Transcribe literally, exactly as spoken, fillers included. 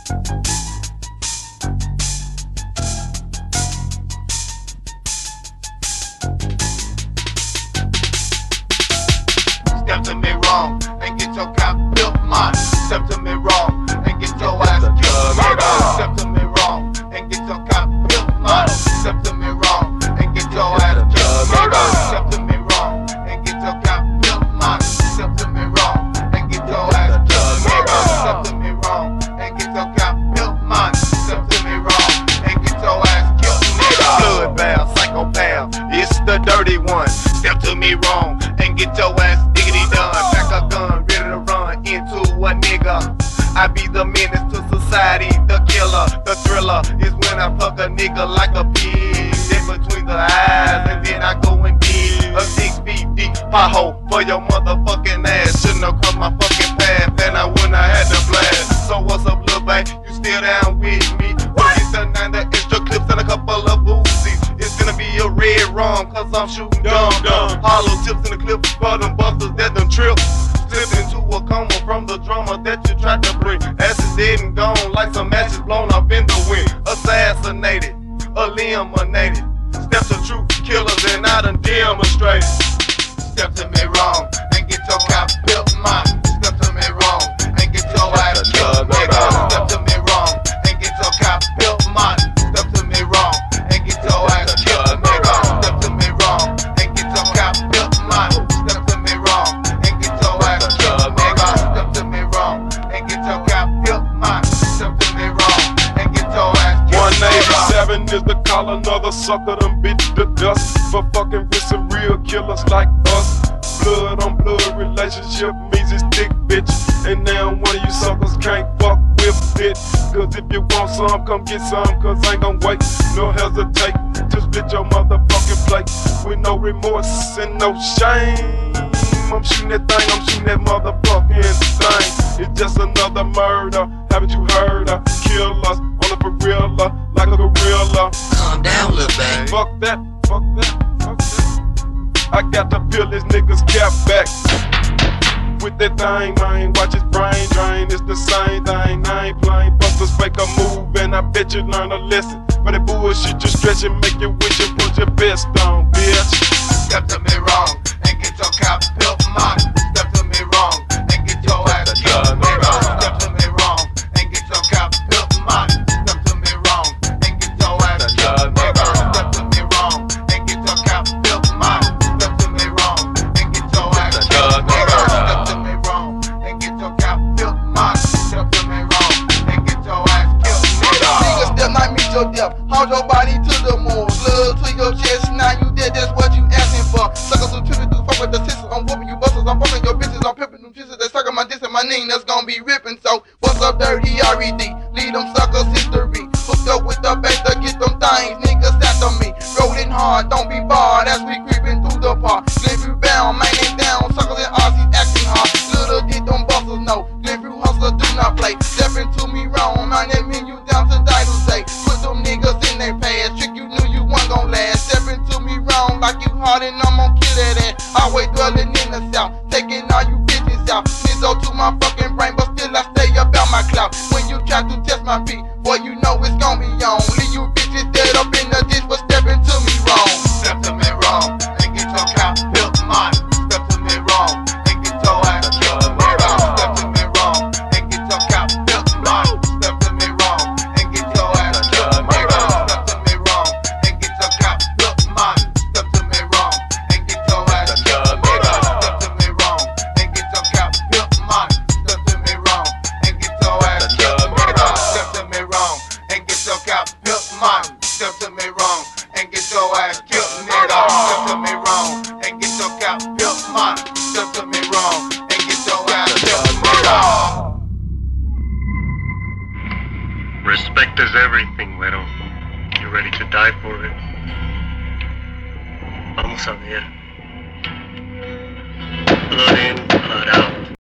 Step to me wrong and get your cop built mine. Step to me wrong and get your ass killed, nigga. Step to me wrong and get your cop built mine. Step to me wrong and get your ass killed, nigga. Step to me wrong and get your cop built mine. Step to me wrong and get your ass killed, nigga. Step to me wrong and get your cop built mine. Step to me wrong and get your ass killed, nigga. Bloodbath, psychopath, it's the dirty one. Step to me wrong and get your ass diggity done. Pack a gun, ready to run into a nigga. I be the menace to society, the killer, the thriller is when I fuck a nigga like a pig. Then between the eyes, and then I go and dig a six feet deep pothole for your motherfucking ass. Shouldn't have crossed my fucking path, and I wouldn't have had to blast. So what's up, little babe? You still down with me? What? Get the nine, the extra clips and a couple of Uzis. It's gonna be a red rum, cause I'm shooting dumb dumb. Hollow tips in the clip for them busters that done trip. Slipped into a coma from the drama that you tried to bring. Asses dead and gone like some matches blown up in the wind. Assassinated, eliminated. Steps of truth killers and I done demonstrated. Step to me wrong and get your cop built mine. Step to me wrong and get your ass killed, nigga. Step to me wrong and get your cop built mine. Step to me wrong and get your ass killed, nigga. Step to me wrong and get your cop built mine. Step to me wrong and get your ass killed, nigga. Step to me wrong and get your cop built mine. Step to me wrong and get your ass killed. one eighty-seven is the call, another sucker done bit the dust for fucking with some real killers like us. Blood on blood relationship means it's thick, bitch. And now one of you suckers can't fuck with it. Cause if you want some, come get some, cause I ain't gon' wait. No hesitate to split your motherfucking plate with no remorse and no shame. I'm shooting that thing, I'm shooting that motherfucking thing. It's just another murder, haven't you heard her? Killers on the for real, like a gorilla. Calm down, little baby. Fuck that, fuck that, fuck that. I got to peel this nigga's cap back with that thing, man. Watch his brain drain. It's the same thing. I ain't playing. Busters fake a move, and I bet you learn a lesson. But that bullshit you stretch and make you wish you put your best on, bitch. Step to me wrong and get your cop built mine. Step to me wrong and get your ass killed, nigga. Step to me wrong and get your cop built mine. Step to me wrong and get your ass killed, nigga. Step to me wrong and get your cop built mine. Step to me wrong and get your ass killed, nigga. Step to me wrong and get your cop built mine. Step to me wrong and get your ass killed, nigga. Nigga step not meet your death. Hold your body to the moon. Blood to your chest. Now you dead. That's what you asking for. Suckers who tripping through fuck with the sisters. I'm whooping you busters. I'm fucking your bitches. I'm pimping them kisses. They sucking my diss and my name. That's gonna be ripping. So what's up, dirty R E D? Lead them suckers history. Hooked up with the bass to get them things. Niggas after me. Rolling hard. Don't be barred as we creeping through the park. Glenview bound. Man ain't down. Suckers and R C's acting hard. Little did them busters know. Glenview hustler do not play. Step into me wrong. Man, that mean you down to die to say. Put them niggas in their past. Trick you knew you weren't gon' last. Step into me wrong like you hard and I'm gon' kill that ass. Always dwelling in the south. Taking all you bitches out. Nizzo to my fucking brain, but still I stay about my clout. When you try to test my beat, boy, you know it's gon' be on. Leave you bitches dead up in the ditch for stepping to me wrong. Step to me wrong and get your cop built mine. Step to me wrong and get your ass killed, nigga. Step to me wrong and get your cop built mine. Step to me wrong and get your ass killed, nigga. Step to me wrong and get your cop built mine. Step to me wrong and get your ass killed, nigga. Step to me wrong and get your cop built mine. Step to me wrong and get your ass killed, nigga. Step to me wrong and get your cop built mine. Step to me wrong and get your ass killed, nigga. Step to me wrong and get your cop built mine. Step to me wrong and get your ass killed, nigga. Respect is everything, Widow. You ready to die for it? Vamos a ver. Blood in, blood out.